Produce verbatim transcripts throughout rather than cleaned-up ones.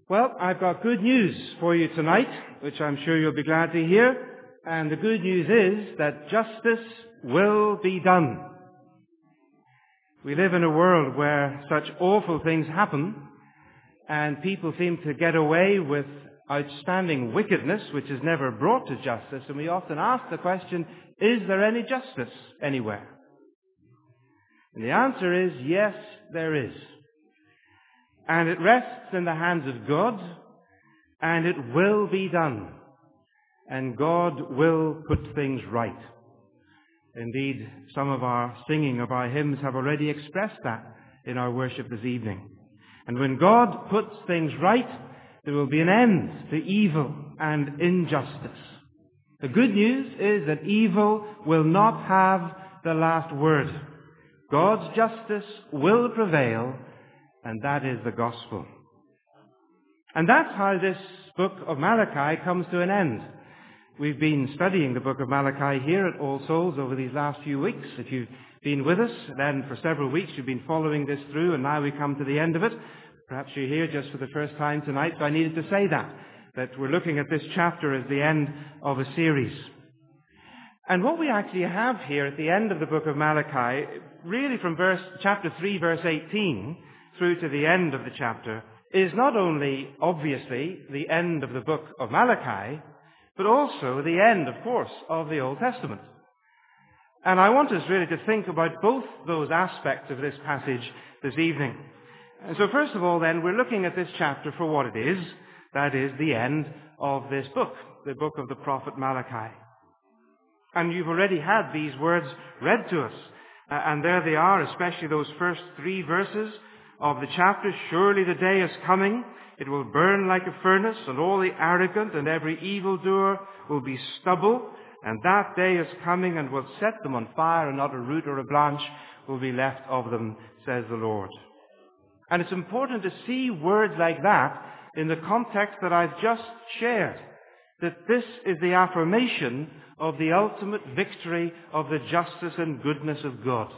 Well, I've got good news for you tonight, which I'm sure you'll be glad to hear. And the good news is that justice will be done. We live in a world where such awful things happen, and people seem to get away with outstanding wickedness, which is never brought to justice. And we often ask the question, is there any justice anywhere? And the answer is, yes, there is. And it rests in the hands of God, and it will be done. And God will put things right. Indeed, some of our singing of our hymns have already expressed that in our worship this evening. And when God puts things right, there will be an end to evil and injustice. The good news is that evil will not have the last word. God's justice will prevail, and that is the gospel. And that's how this book of Malachi comes to an end. We've been studying the book of Malachi here at All Souls over these last few weeks. If you've been with us, then for several weeks you've been following this through, and now we come to the end of it. Perhaps you're here just for the first time tonight, so I needed to say that, that we're looking at this chapter as the end of a series. And what we actually have here at the end of the book of Malachi, really from verse chapter three, verse eighteen, through to the end of the chapter, is not only, obviously, the end of the book of Malachi, but also the end, of course, of the Old Testament. And I want us really to think about both those aspects of this passage this evening. And so first of all, then, we're looking at this chapter for what it is. That is the end of this book, the book of the prophet Malachi. And you've already had these words read to us. Uh, and there they are, especially those first three verses of the chapter. Surely the day is coming. It will burn like a furnace, and all the arrogant and every evildoer will be stubble. And that day is coming and will set them on fire, and not a root or a branch will be left of them, says the Lord. And it's important to see words like that in the context that I've just shared, that this is the affirmation of the ultimate victory of the justice and goodness of God.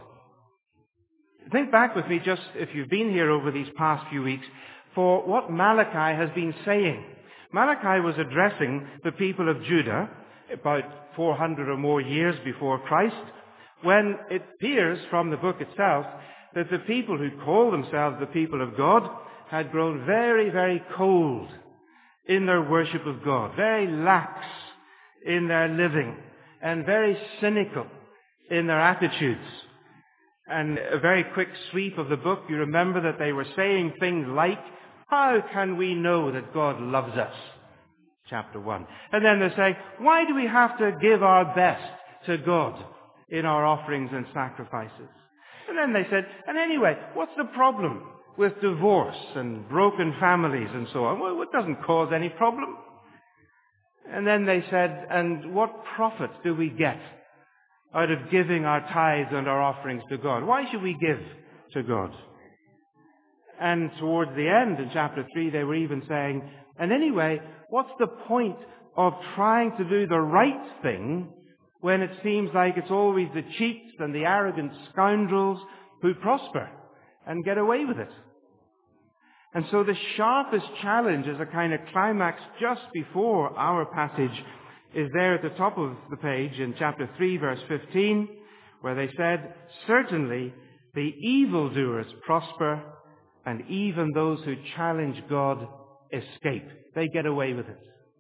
Think back with me just, if you've been here over these past few weeks, for what Malachi has been saying. Malachi was addressing the people of Judah about four hundred or more years before Christ, when it appears from the book itself that the people who call themselves the people of God had grown very, very cold in their worship of God, very lax in their living, and very cynical in their attitudes. And a very quick sweep of the book, you remember that they were saying things like, how can we know that God loves us? Chapter one. And then they're saying, why do we have to give our best to God in our offerings and sacrifices? And then they said, and anyway, what's the problem with divorce and broken families and so on? Well, it doesn't cause any problem. And then they said, and what profit do we get out of giving our tithes and our offerings to God? Why should we give to God? And towards the end, in chapter three, they were even saying, and anyway, what's the point of trying to do the right thing when it seems like it's always the cheats and the arrogant scoundrels who prosper and get away with it? And so the sharpest challenge as a kind of climax just before our passage is there at the top of the page in chapter three, verse fifteen, where they said, certainly the evildoers prosper, and even those who challenge God escape. They get away with it.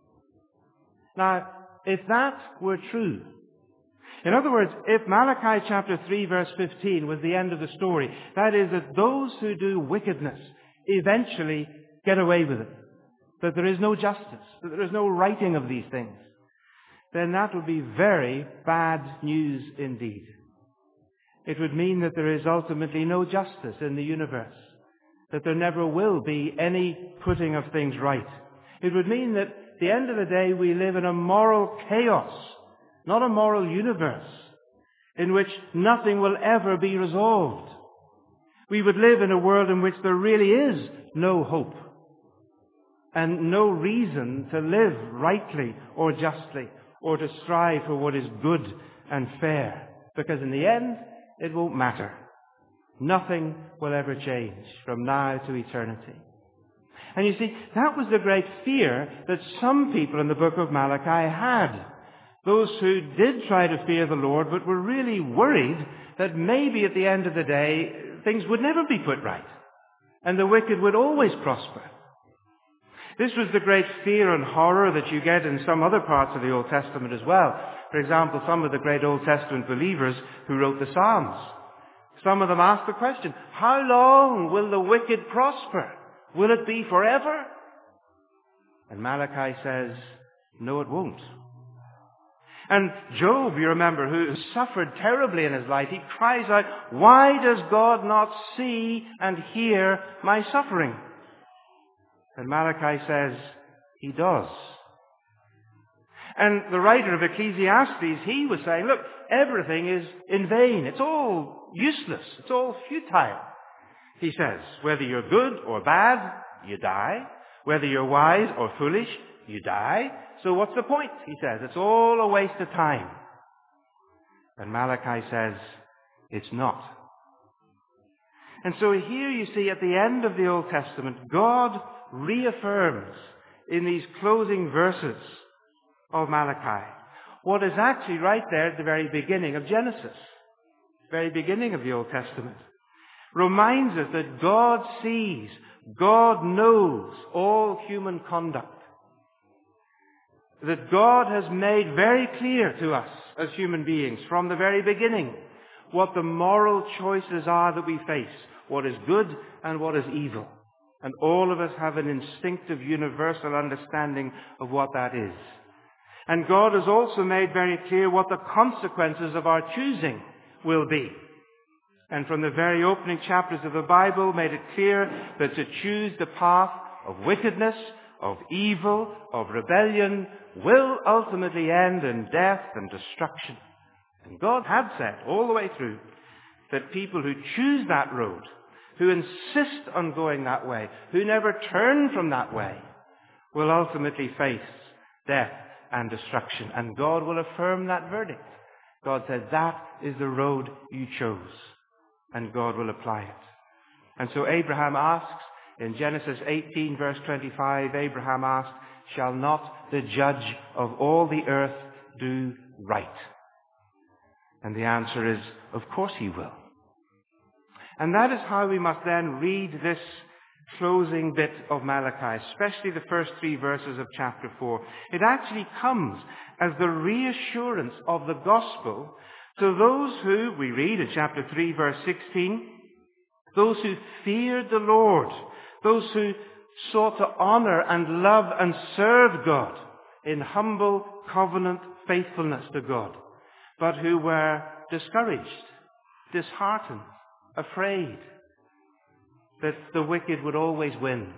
Now, if that were true, in other words, if Malachi chapter three, verse fifteen was the end of the story, that is that those who do wickedness eventually get away with it, that there is no justice, that there is no righting of these things, then that would be very bad news indeed. It would mean that there is ultimately no justice in the universe, that there never will be any putting of things right. It would mean that at the end of the day we live in a moral chaos, not a moral universe, in which nothing will ever be resolved. We would live in a world in which there really is no hope and no reason to live rightly or justly or to strive for what is good and fair, because in the end it won't matter. Nothing will ever change from now to eternity. And you see, that was the great fear that some people in the book of Malachi had. Those who did try to fear the Lord, but were really worried that maybe at the end of the day, things would never be put right, and the wicked would always prosper. This was the great fear and horror that you get in some other parts of the Old Testament as well. For example, some of the great Old Testament believers who wrote the Psalms. Some of them asked the question, how long will the wicked prosper? Will it be forever? And Malachi says, no, it won't. And Job, you remember, who suffered terribly in his life, he cries out, why does God not see and hear my suffering? And Malachi says, he does. And the writer of Ecclesiastes, he was saying, look, everything is in vain. It's all useless. It's all futile. He says, whether you're good or bad, you die. Whether you're wise or foolish, you die. So what's the point? He says, it's all a waste of time. And Malachi says, it's not. And so here you see at the end of the Old Testament, God reaffirms in these closing verses of Malachi what is actually right there at the very beginning of Genesis, very beginning of the Old Testament. Reminds us that God sees, God knows all human conduct. That God has made very clear to us as human beings from the very beginning what the moral choices are that we face, what is good and what is evil. And all of us have an instinctive universal understanding of what that is. And God has also made very clear what the consequences of our choosing will be. And from the very opening chapters of the Bible made it clear that to choose the path of wickedness, of evil, of rebellion, will ultimately end in death and destruction. And God had said all the way through that people who choose that road, who insist on going that way, who never turn from that way, will ultimately face death and destruction. And God will affirm that verdict. God said, that is the road you chose. And God will apply it. And so Abraham asks, in Genesis eighteen verse twenty-five, Abraham asked, shall not the judge of all the earth do right? And the answer is, of course he will. And that is how we must then read this closing bit of Malachi, especially the first three verses of chapter four. It actually comes as the reassurance of the gospel to those who, we read in chapter three verse sixteen, those who feared the Lord, those who sought to honor and love and serve God in humble covenant faithfulness to God, but who were discouraged, disheartened, afraid that the wicked would always win.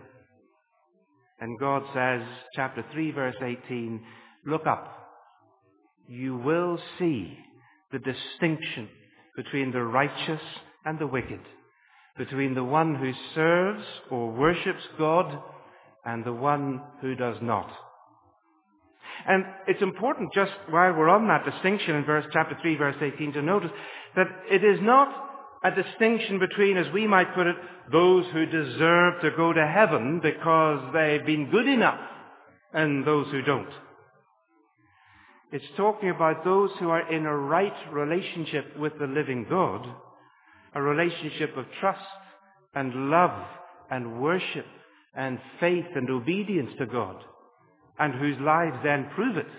And God says, chapter three verse eighteen, look up. You will see the distinction between the righteous and the wicked, between the one who serves or worships God and the one who does not. And it's important, just while we're on that distinction in verse chapter three, verse eighteen, to notice that it is not a distinction between, as we might put it, those who deserve to go to heaven because they've been good enough and those who don't. It's talking about those who are in a right relationship with the living God, a relationship of trust and love and worship and faith and obedience to God, and whose lives then prove it.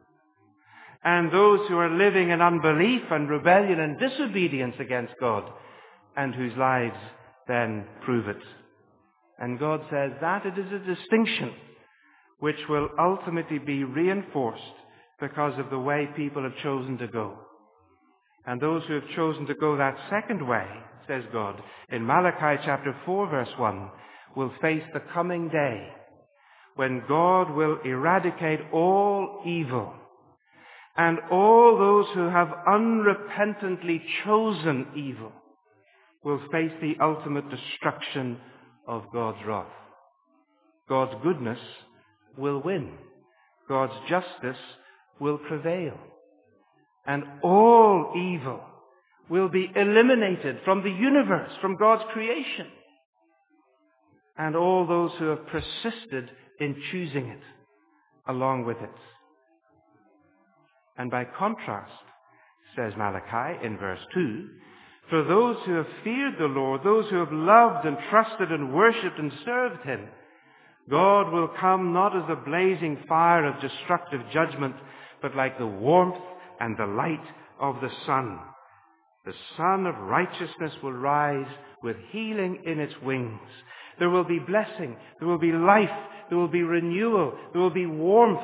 And those who are living in unbelief and rebellion and disobedience against God, and whose lives then prove it. And God says that it is a distinction which will ultimately be reinforced because of the way people have chosen to go. And those who have chosen to go that second way, says God, in Malachi chapter four verse one, will face the coming day when God will eradicate all evil, and all those who have unrepentantly chosen evil will face the ultimate destruction of God's wrath. God's goodness will win. God's justice will prevail. And all evil will be eliminated from the universe, from God's creation. and all those who have persisted in choosing it along with it. And by contrast, says Malachi in verse two, for those who have feared the Lord, those who have loved and trusted and worshipped and served him, God will come not as a blazing fire of destructive judgment, but like the warmth and the light of the sun. The sun of righteousness will rise with healing in its wings. There will be blessing, there will be life, there will be renewal, there will be warmth.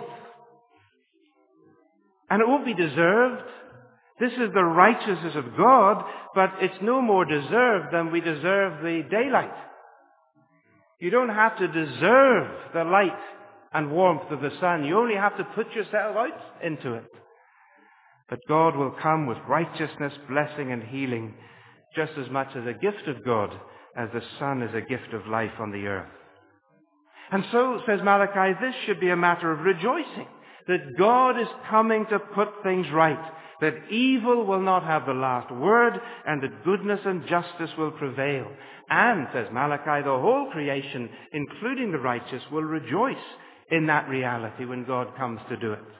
And it won't be deserved. This is the righteousness of God, but it's no more deserved than we deserve the daylight. You don't have to deserve the light and warmth of the sun. You only have to put yourself out into it. But God will come with righteousness, blessing, and healing, just as much as a gift of God as the sun is a gift of life on the earth. And so, says Malachi, this should be a matter of rejoicing, that God is coming to put things right, that evil will not have the last word, and that goodness and justice will prevail. And, says Malachi, the whole creation, including the righteous, will rejoice in that reality when God comes to do it.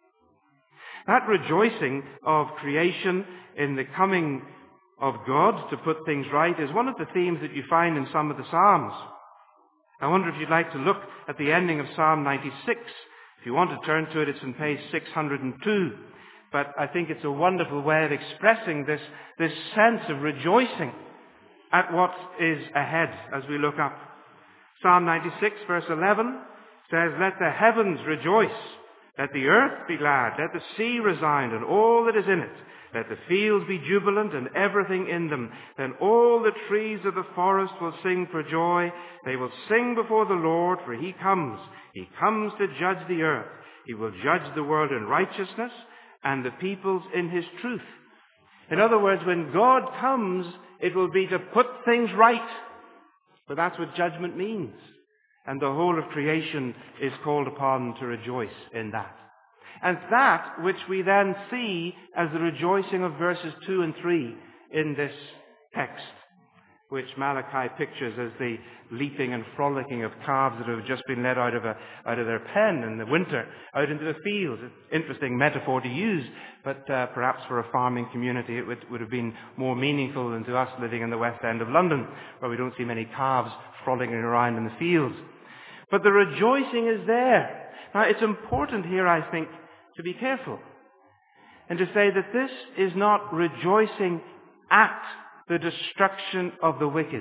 That rejoicing of creation in the coming of God to put things right is one of the themes that you find in some of the Psalms. I wonder if you'd like to look at the ending of Psalm ninety-six. If you want to turn to it, it's on page six hundred two. But I think it's a wonderful way of expressing this, this sense of rejoicing at what is ahead as we look up. Psalm ninety-six, verse eleven says, let the heavens rejoice, let the earth be glad, let the sea resound and all that is in it. Let the fields be jubilant and everything in them. Then all the trees of the forest will sing for joy. They will sing before the Lord, for he comes. He comes to judge the earth. He will judge the world in righteousness and the peoples in his truth. In other words, when God comes, it will be to put things right. But that's what judgment means. And the whole of creation is called upon to rejoice in that. And that which we then see as the rejoicing of verses two and three in this text, which Malachi pictures as the leaping and frolicking of calves that have just been let out of a, out of their pen in the winter, out into the fields. It's an interesting metaphor to use, but uh, perhaps for a farming community it would, would have been more meaningful than to us living in the West End of London, where we don't see many calves frolicking around in the fields. But the rejoicing is there. Now, it's important here, I think, to be careful and to say that this is not rejoicing at the destruction of the wicked.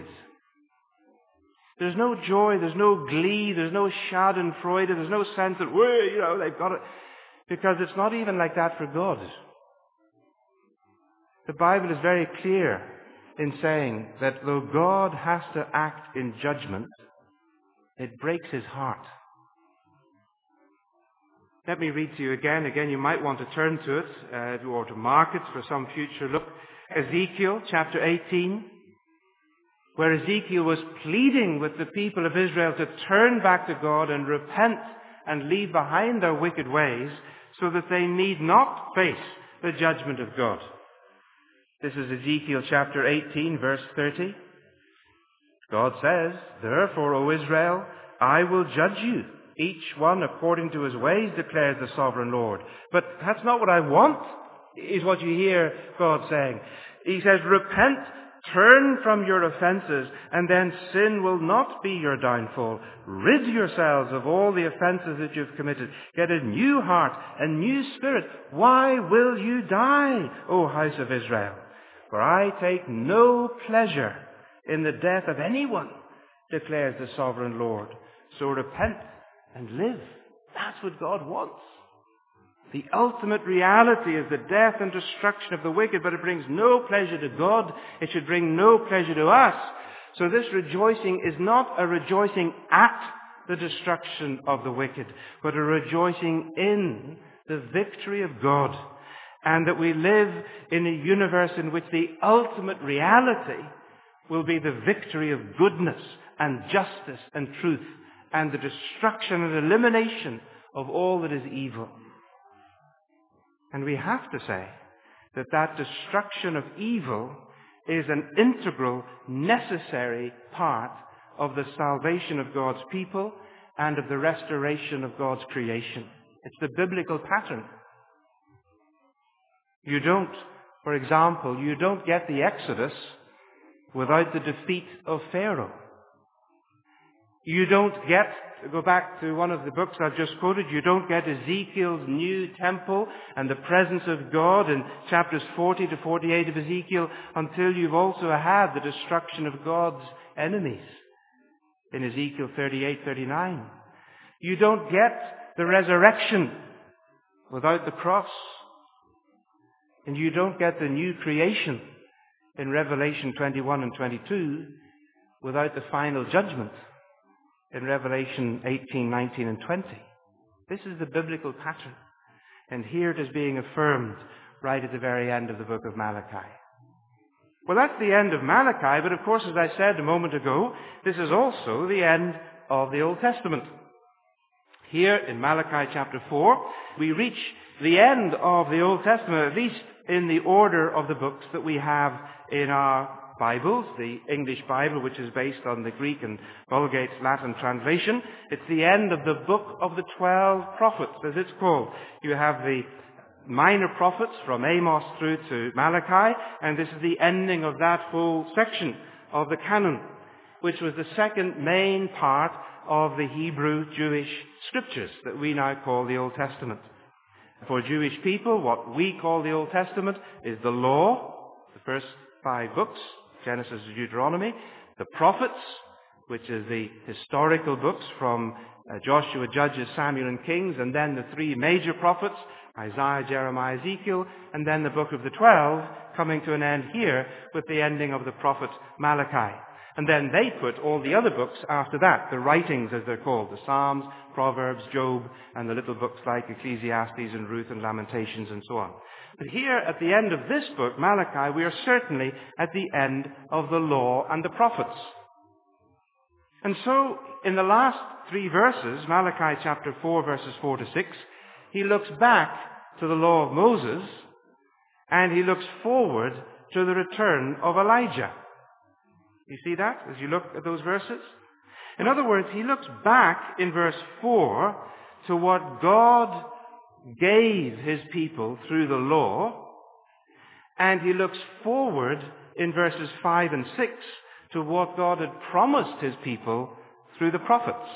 There's no joy, there's no glee, there's no schadenfreude, there's no sense that, well, you know, they've got it, because it's not even like that for God. The Bible is very clear in saying that though God has to act in judgment, it breaks his heart. Let me read to you again. Again, you might want to turn to it uh, or to mark it for some future look. Ezekiel chapter eighteen, where Ezekiel was pleading with the people of Israel to turn back to God and repent and leave behind their wicked ways so that they need not face the judgment of God. This is Ezekiel chapter eighteen, verse thirty. God says, therefore, O Israel, I will judge you, each one according to his ways, declares the sovereign Lord. But that's not what I want, is what you hear God saying. He says, repent, turn from your offenses, and then sin will not be your downfall. Rid yourselves of all the offenses that you've committed. Get a new heart, a new spirit. Why will you die, O house of Israel? For I take no pleasure in the death of anyone, declares the sovereign Lord. So repent and live. That's what God wants. The ultimate reality is the death and destruction of the wicked, but it brings no pleasure to God. It should bring no pleasure to us. So this rejoicing is not a rejoicing at the destruction of the wicked, but a rejoicing in the victory of God. And that we live in a universe in which the ultimate reality will be the victory of goodness and justice and truth, and the destruction and elimination of all that is evil. And we have to say that that destruction of evil is an integral, necessary part of the salvation of God's people and of the restoration of God's creation. It's the biblical pattern. You don't, for example, you don't get the Exodus without the defeat of Pharaoh. You don't get, to go back to one of the books I've just quoted, you don't get Ezekiel's new temple and the presence of God in chapters forty to forty-eight of Ezekiel until you've also had the destruction of God's enemies in Ezekiel thirty-eight, thirty-nine. You don't get the resurrection without the cross. And you don't get the new creation in Revelation twenty-one and twenty-two without the final judgment in Revelation eighteen, nineteen, and twenty. This is the biblical pattern. And here it is being affirmed right at the very end of the book of Malachi. Well, that's the end of Malachi, but of course, as I said a moment ago, this is also the end of the Old Testament. Here in Malachi chapter four, we reach the end of the Old Testament, at least in the order of the books that we have in our Bibles, the English Bible, which is based on the Greek and Vulgate Latin translation. It's the end of the book of the twelve prophets, as it's called. You have the minor prophets from Amos through to Malachi, and this is the ending of that whole section of the canon, which was the second main part of the Hebrew Jewish scriptures that we now call the Old Testament. For Jewish people, what we call the Old Testament is the law, the first five books, Genesis to Deuteronomy, the prophets, which is the historical books from uh, Joshua, Judges, Samuel, and Kings, and then the three major prophets, Isaiah, Jeremiah, Ezekiel, and then the book of the twelve, coming to an end here with the ending of the prophet Malachi. And then they put all the other books after that, the writings as they're called, the Psalms, Proverbs, Job, and the little books like Ecclesiastes and Ruth and Lamentations and so on. But here at the end of this book, Malachi, we are certainly at the end of the law and the prophets. And so, in the last three verses, Malachi chapter four, verses four to six, he looks back to the law of Moses, and he looks forward to the return of Elijah. You see that as you look at those verses? In other words, he looks back in verse four to what God gave his people through the law, and he looks forward in verses five and six to what God had promised his people through the prophets.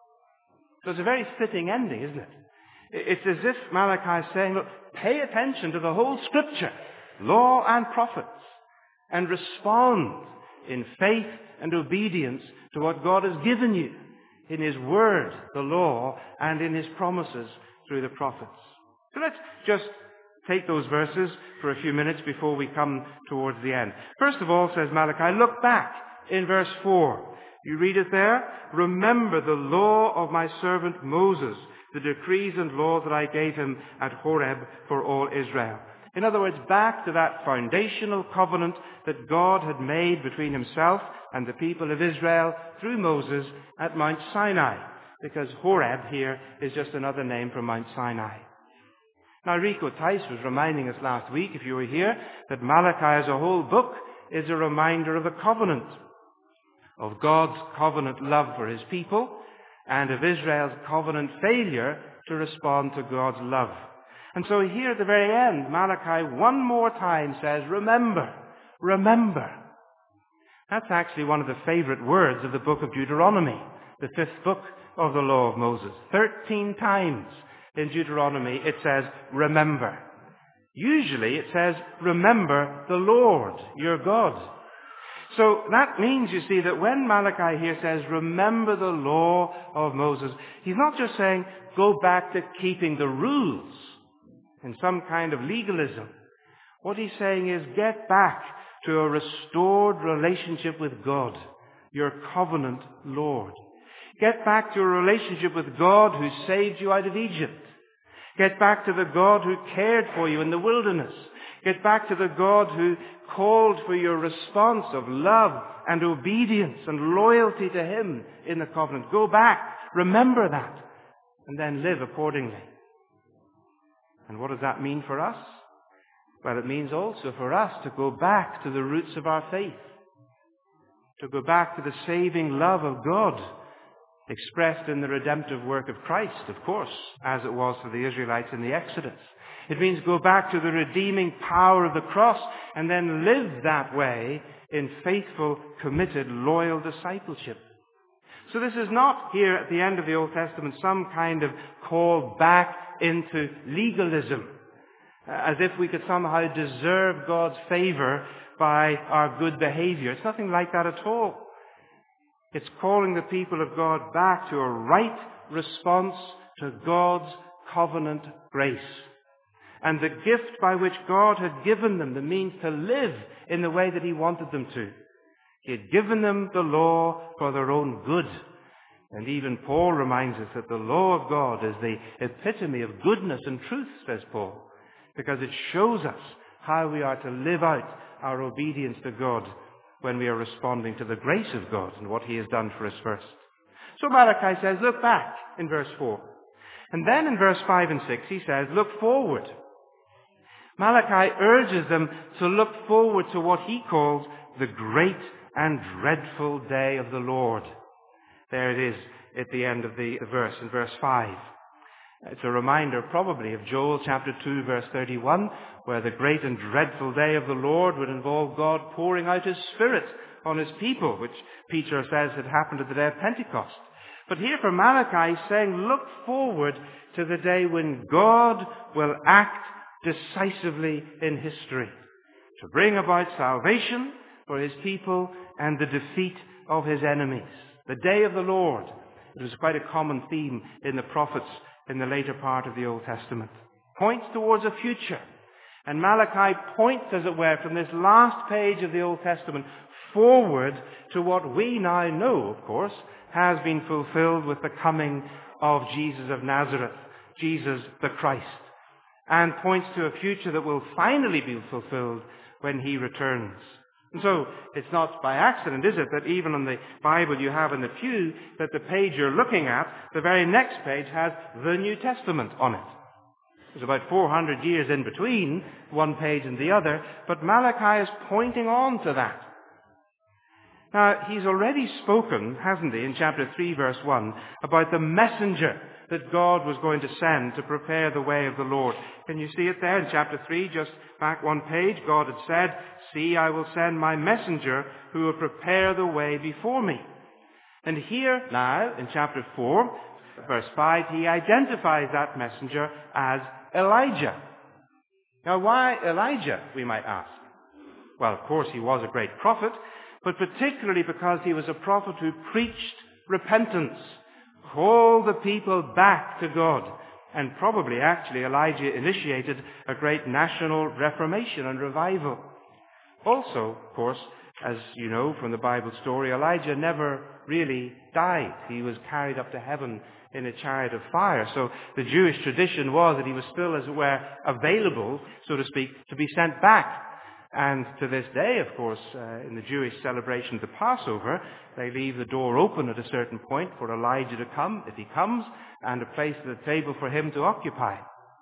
So it's a very fitting ending, isn't it? It's as if Malachi is saying, look, pay attention to the whole scripture, law and prophets, and respond in faith and obedience to what God has given you in his word, the law, and in his promises through the prophets. So let's just take those verses for a few minutes before we come towards the end. First of all, says Malachi, look back in verse four. You read it there. Remember the law of my servant Moses, the decrees and laws that I gave him at Horeb for all Israel. In other words, back to that foundational covenant that God had made between himself and the people of Israel through Moses at Mount Sinai, because Horeb here is just another name for Mount Sinai. Now, Rico Tice was reminding us last week, if you were here, that Malachi as a whole book is a reminder of a covenant, of God's covenant love for his people, and of Israel's covenant failure to respond to God's love. And so here at the very end, Malachi one more time says, remember, remember. That's actually one of the favorite words of the book of Deuteronomy, the fifth book of the law of Moses. Thirteen times in Deuteronomy it says, remember. Usually it says, remember the Lord, your God. So that means, you see, that when Malachi here says, remember the law of Moses, he's not just saying, go back to keeping the rules in some kind of legalism. What he's saying is, get back to a restored relationship with God, your covenant Lord. Get back to a relationship with God who saved you out of Egypt. Get back to the God who cared for you in the wilderness. Get back to the God who called for your response of love and obedience and loyalty to him in the covenant. Go back, remember that, and then live accordingly. And what does that mean for us? Well, it means also for us to go back to the roots of our faith. to go back to the saving love of God, expressed in the redemptive work of Christ, of course, as it was for the Israelites in the Exodus. It means go back to the redeeming power of the cross and then live that way in faithful, committed, loyal discipleship. So this is not here at the end of the Old Testament some kind of call back into legalism, as if we could somehow deserve God's favor by our good behavior. It's nothing like that at all. It's calling the people of God back to a right response to God's covenant grace and the gift by which God had given them the means to live in the way that He wanted them to. He had given them the law for their own good. And even Paul reminds us that the law of God is the epitome of goodness and truth, says Paul, because it shows us how we are to live out our obedience to God when we are responding to the grace of God and what He has done for us first. So Malachi says, look back in verse four. And then in verse five and six he says, look forward. Malachi urges them to look forward to what he calls the great and dreadful day of the Lord. There it is at the end of the verse, in verse five. It's a reminder probably of Joel chapter two, verse thirty-one, where the great and dreadful day of the Lord would involve God pouring out His Spirit on His people, which Peter says had happened at the day of Pentecost. But here for Malachi, he's saying, look forward to the day when God will act decisively in history to bring about salvation for His people and the defeat of His enemies. The day of the Lord. It was quite a common theme in the prophets in the later part of the Old Testament. Points towards a future. And Malachi points, as it were, from this last page of the Old Testament forward to what we now know, of course, has been fulfilled with the coming of Jesus of Nazareth, Jesus the Christ, and points to a future that will finally be fulfilled when He returns. And so it's not by accident, is it, that even on the Bible you have in the pew, that the page you're looking at, the very next page has the New Testament on it. There's about four hundred years in between one page and the other, but Malachi is pointing on to that. Now, he's already spoken, hasn't he, in chapter three, verse one, about the messenger that God was going to send to prepare the way of the Lord. Can you see it there in chapter three, just back one page? God had said, see, I will send my messenger who will prepare the way before me. And here now, in chapter four, verse five, he identifies that messenger as Elijah. Now, why Elijah, we might ask? Well, of course, he was a great prophet, but particularly because he was a prophet who preached repentance, called the people back to God, and probably actually Elijah initiated a great national reformation and revival. Also, of course, as you know from the Bible story, Elijah never really died. He was carried up to heaven in a chariot of fire. So the Jewish tradition was that he was still, as it were, available, so to speak, to be sent back. And to this day, of course, uh, in the Jewish celebration of the Passover, they leave the door open at a certain point for Elijah to come, if he comes, and a place at the table for him to occupy.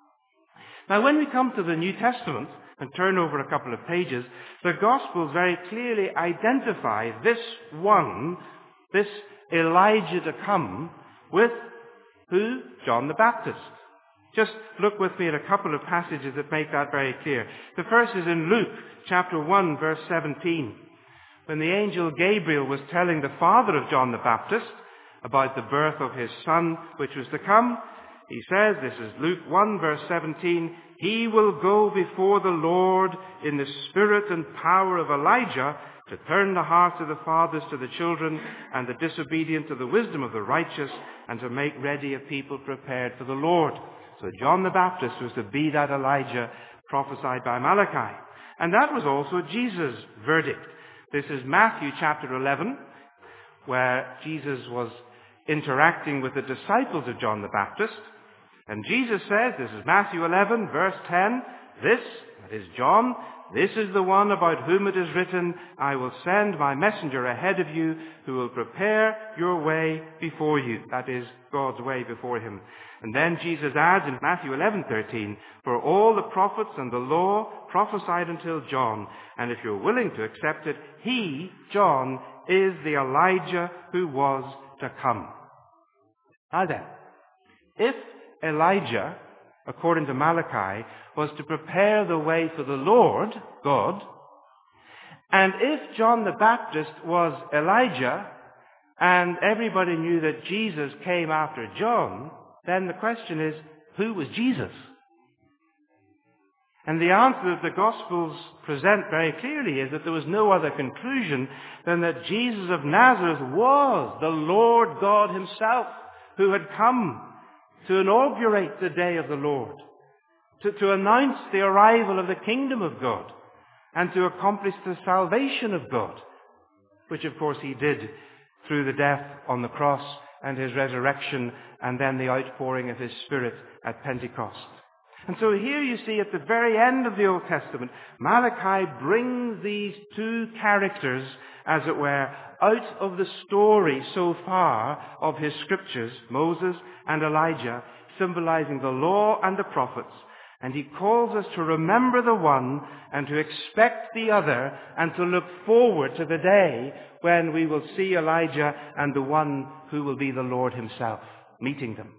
Now, when we come to the New Testament and turn over a couple of pages, the Gospels very clearly identify this one, this Elijah to come, with who? John the Baptist. Just look with me at a couple of passages that make that very clear. The first is in Luke chapter one, verse seventeen. When the angel Gabriel was telling the father of John the Baptist about the birth of his son, which was to come, he says, this is Luke one, verse seventeen, he will go before the Lord in the spirit and power of Elijah to turn the hearts of the fathers to the children and the disobedient to the wisdom of the righteous, and to make ready a people prepared for the Lord. So John the Baptist was to be that Elijah prophesied by Malachi. And that was also Jesus' verdict. This is Matthew chapter eleven, where Jesus was interacting with the disciples of John the Baptist. And Jesus says, this is Matthew eleven, verse ten, this, that is John, this is the one about whom it is written, I will send my messenger ahead of you who will prepare your way before you. That is God's way before him. And then Jesus adds in Matthew eleven thirteen, for all the prophets and the law prophesied until John, and if you're willing to accept it, he, John, is the Elijah who was to come. Now then, if Elijah, according to Malachi, was to prepare the way for the Lord, God, and if John the Baptist was Elijah, and everybody knew that Jesus came after John, then the question is, who was Jesus? And the answer that the Gospels present very clearly is that there was no other conclusion than that Jesus of Nazareth was the Lord God himself, who had come to inaugurate the day of the Lord, to, to announce the arrival of the kingdom of God, and to accomplish the salvation of God, which of course he did through the death on the cross and his resurrection and then the outpouring of his Spirit at Pentecost. And so here you see at the very end of the Old Testament, Malachi brings these two characters, as it were, out of the story so far of his scriptures, Moses and Elijah, symbolizing the law and the prophets. And he calls us to remember the one and to expect the other and to look forward to the day when we will see Elijah and the one who will be the Lord himself, meeting them.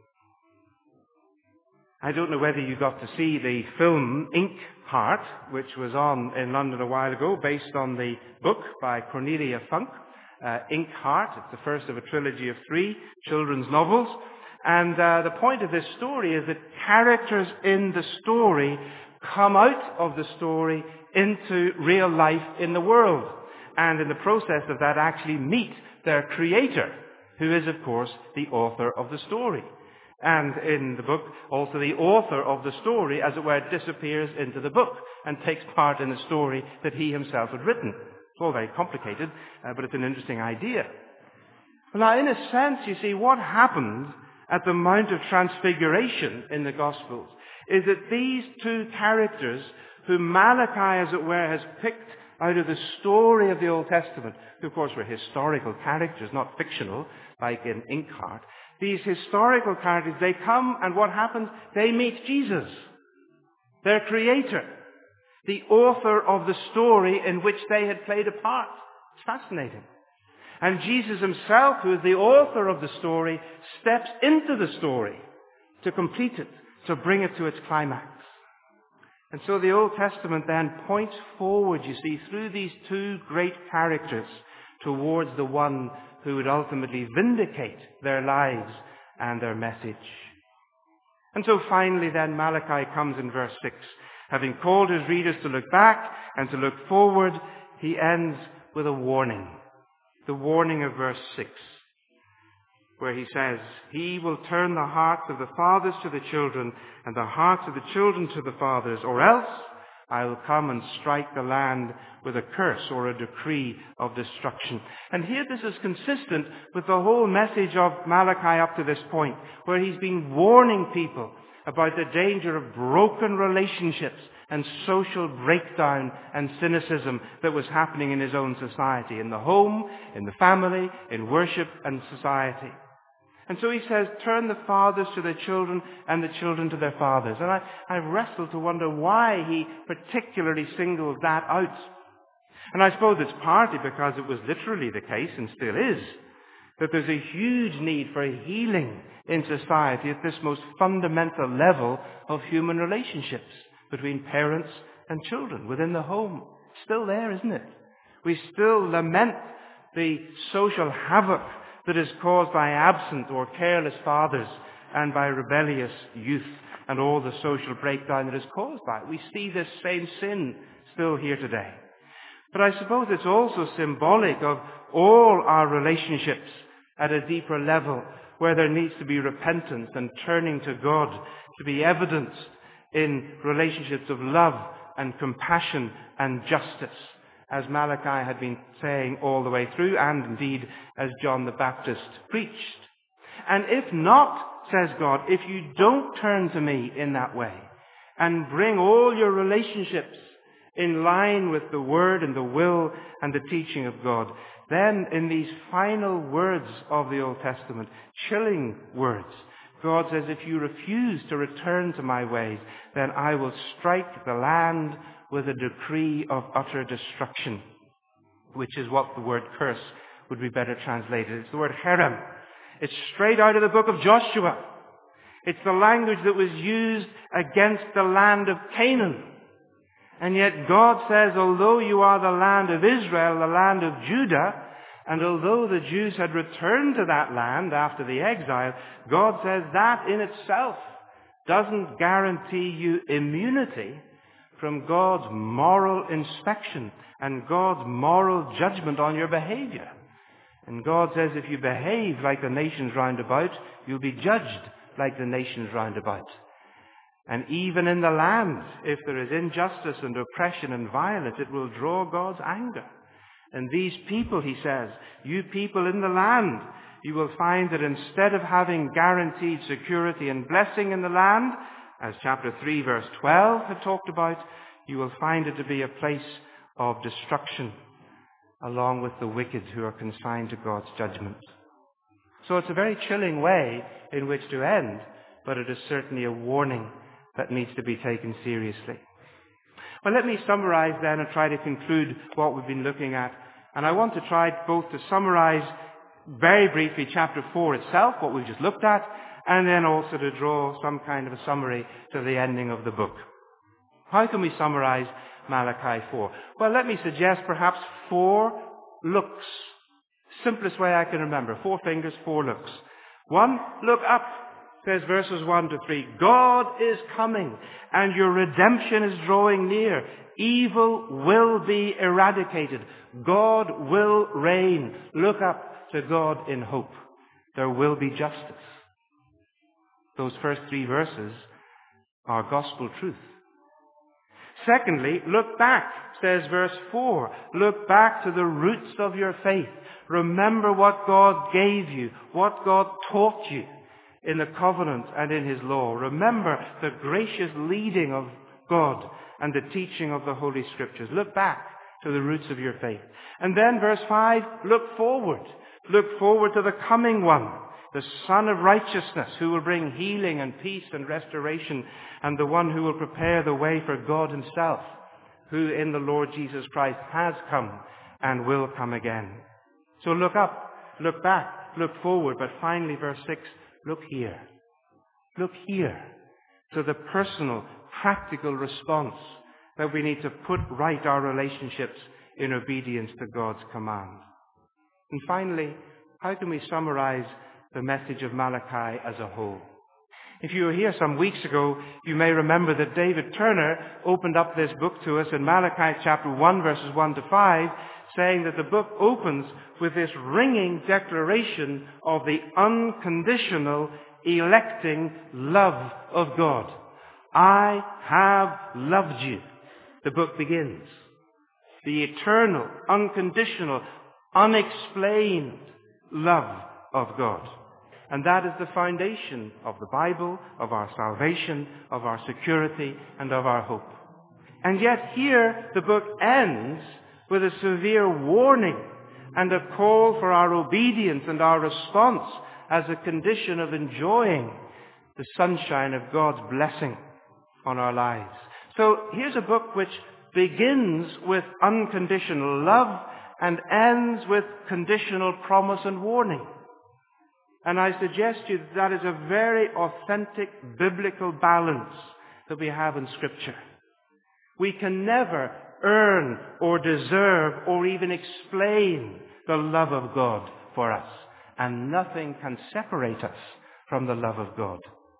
I don't know whether you got to see the film Inkheart, which was on in London a while ago, based on the book by Cornelia Funk, uh, Inkheart. It's the first of a trilogy of three children's novels. And uh, the point of this story is that characters in the story come out of the story into real life in the world. And in the process of that actually meet their creator, who is, of course, the author of the story. And in the book, also the author of the story, as it were, disappears into the book and takes part in the story that he himself had written. It's all very complicated, uh, but it's an interesting idea. Well, now, in a sense, you see, what happened at the Mount of Transfiguration in the Gospels is that these two characters, whom Malachi, as it were, has picked out of the story of the Old Testament, who of course were historical characters, not fictional, like in Inkheart, these historical characters, they come and what happens? They meet Jesus, their creator, the author of the story in which they had played a part. It's fascinating. And Jesus himself, who is the author of the story, steps into the story to complete it, to bring it to its climax. And so the Old Testament then points forward, you see, through these two great characters towards the one who would ultimately vindicate their lives and their message. And so finally then Malachi comes in verse six. Having called his readers to look back and to look forward, he ends with a warning. The warning of verse six, where he says, "He will turn the hearts of the fathers to the children and the hearts of the children to the fathers, or else I will come and strike the land with a curse or a decree of destruction." And here this is consistent with the whole message of Malachi up to this point, where he's been warning people about the danger of broken relationships and social breakdown and cynicism that was happening in his own society, in the home, in the family, in worship and society. And so he says, turn the fathers to their children and the children to their fathers. And I, I wrestle to wonder why he particularly singled that out. And I suppose it's partly because it was literally the case, and still is, that there's a huge need for a healing in society at this most fundamental level of human relationships between parents and children within the home. It's still there, isn't it? We still lament the social havoc that is caused by absent or careless fathers and by rebellious youth and all the social breakdown that is caused by it. We see this same sin still here today. But I suppose it's also symbolic of all our relationships at a deeper level, where there needs to be repentance and turning to God to be evidenced in relationships of love and compassion and justice, as Malachi had been saying all the way through, and indeed as John the Baptist preached. And if not, says God, if you don't turn to me in that way and bring all your relationships in line with the word and the will and the teaching of God, then in these final words of the Old Testament, chilling words, God says, if you refuse to return to my ways, then I will strike the land with a decree of utter destruction, which is what the word curse would be better translated. It's the word herem. It's straight out of the book of Joshua. It's the language that was used against the land of Canaan. And yet God says, although you are the land of Israel, the land of Judah, and although the Jews had returned to that land after the exile, God says that in itself doesn't guarantee you immunity from God's moral inspection and God's moral judgment on your behavior. And God says if you behave like the nations round about, you'll be judged like the nations round about. And even in the land, if there is injustice and oppression and violence, it will draw God's anger. And these people, he says, you people in the land, you will find that instead of having guaranteed security and blessing in the land, as chapter three verse twelve had talked about, you will find it to be a place of destruction, along with the wicked who are consigned to God's judgment. So it's a very chilling way in which to end, but it is certainly a warning that needs to be taken seriously. Well, let me summarize then and try to conclude what we've been looking at. And I want to try both to summarize very briefly chapter four itself, what we've just looked at, and then also to draw some kind of a summary to the ending of the book. How can we summarize Malachi four? Well, let me suggest perhaps four looks. Simplest way I can remember. Four fingers, four looks. One, look up, says verses one to three. God is coming and your redemption is drawing near. Evil will be eradicated. God will reign. Look up to God in hope. There will be justice. Those first three verses are gospel truth. Secondly, look back, says verse four. Look back to the roots of your faith. Remember what God gave you, what God taught you in the covenant and in his law. Remember the gracious leading of God and the teaching of the Holy Scriptures. Look back to the roots of your faith. And then verse five, look forward. Look forward to the coming one, the Son of Righteousness, who will bring healing and peace and restoration, and the one who will prepare the way for God himself, who in the Lord Jesus Christ has come and will come again. So look up, look back, look forward, but finally verse six, look here. Look here to the personal, practical response that we need to put right our relationships in obedience to God's command. And finally, how can we summarize the message of Malachi as a whole? If you were here some weeks ago, you may remember that David Turner opened up this book to us in Malachi chapter one, verses one to five, saying that the book opens with this ringing declaration of the unconditional, electing love of God. I have loved you. The book begins. The eternal, unconditional, unexplained love of God. And that is the foundation of the Bible, of our salvation, of our security, and of our hope. And yet here the book ends with a severe warning and a call for our obedience and our response as a condition of enjoying the sunshine of God's blessing on our lives. So here's a book which begins with unconditional love and ends with conditional promise and warning. And I suggest to you that that is a very authentic biblical balance that we have in Scripture. We can never earn or deserve or even explain the love of God for us. And nothing can separate us from the love of God.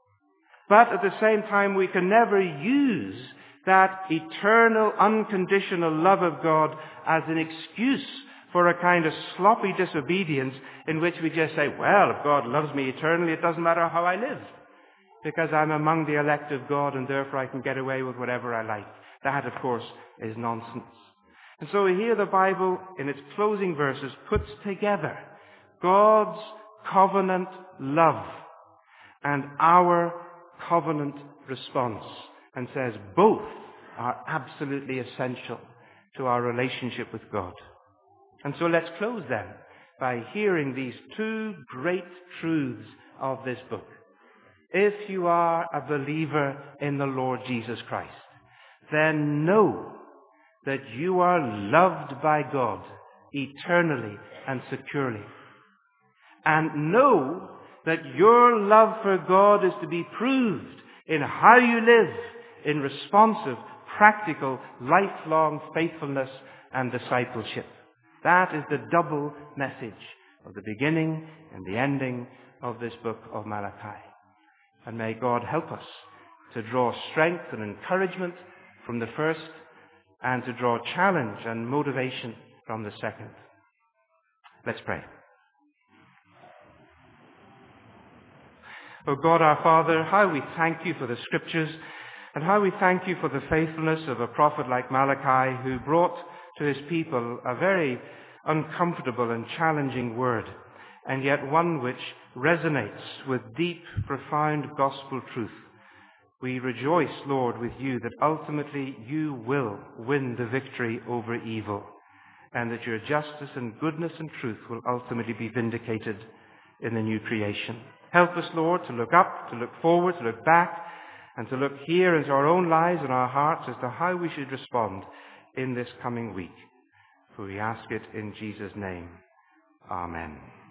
But at the same time, we can never use that eternal, unconditional love of God as an excuse for a kind of sloppy disobedience in which we just say, well, if God loves me eternally, it doesn't matter how I live, because I'm among the elect of God and therefore I can get away with whatever I like. That, of course, is nonsense. And so here the Bible, in its closing verses, puts together God's covenant love and our covenant response and says both are absolutely essential to our relationship with God. And so let's close then by hearing these two great truths of this book. If you are a believer in the Lord Jesus Christ, then know that you are loved by God eternally and securely. And know that your love for God is to be proved in how you live in responsive, practical, lifelong faithfulness and discipleship. That is the double message of the beginning and the ending of this book of Malachi. And may God help us to draw strength and encouragement from the first and to draw challenge and motivation from the second. Let's pray. O God our Father, how we thank you for the Scriptures, and how we thank you for the faithfulness of a prophet like Malachi, who brought to his people a very uncomfortable and challenging word, and yet one which resonates with deep, profound gospel truth. We rejoice, Lord, with you that ultimately you will win the victory over evil, and that your justice and goodness and truth will ultimately be vindicated in the new creation. Help us, Lord, to look up, to look forward, to look back, and to look here into our own lives and our hearts as to how we should respond in this coming week. For we ask it in Jesus' name. Amen.